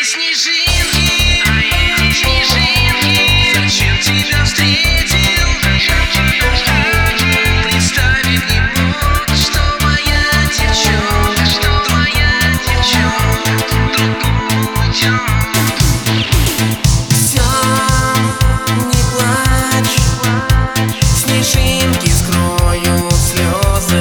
снежинки, зачем тебя встретил? Представить не мог, что моя девчонка другому уйдет. Все, не плачь, снежинки скроют слезы.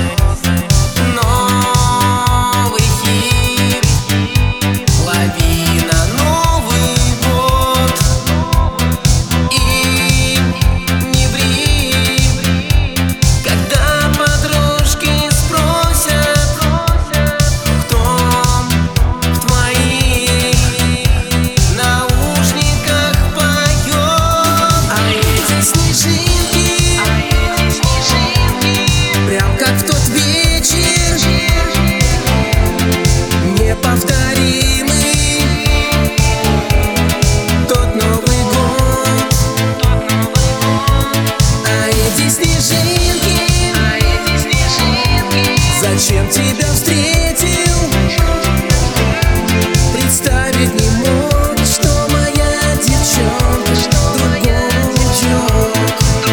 Новый хит, лавина, Новый год. И не ври, когда подружки спросят, кто в твоих наушниках поет. А эти снежинки, прям как в тот вечер, неповторимый тот Новый год. А эти снежинки, зачем тебя встретил? Представить не мог, что моя девчонка другому уйдет.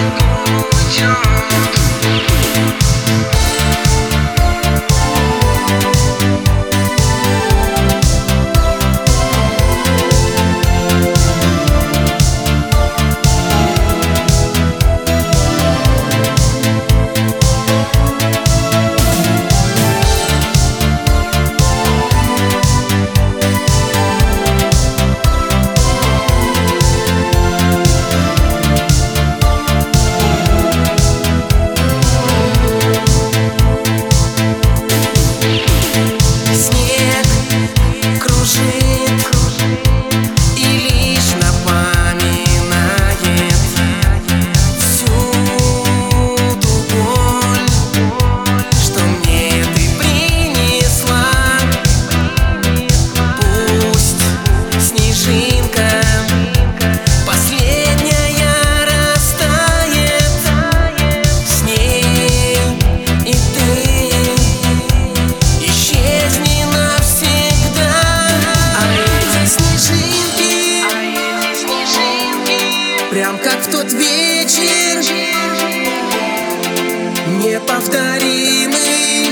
Снег кружит и лишь напоминает всю ту боль, что мне ты принесла. Пусть снежинка последняя растает, с ней и ты исчезни навсегда. А эти снежинки, прям как в тот вечер, неповторимый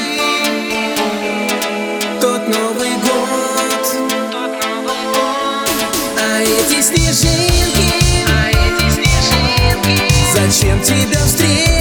тот Новый год. А эти снежинки, зачем тебя встретить?